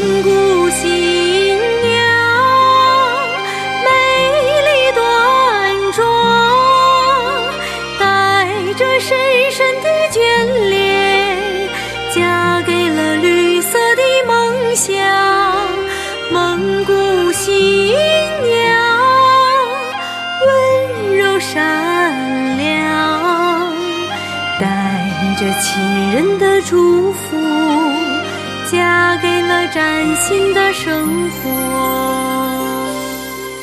古新娘美丽端庄，带着深深的眷恋，嫁给了绿色的梦想。蒙古新娘温柔善良，带着亲人的祝福，嫁给了崭新的生活。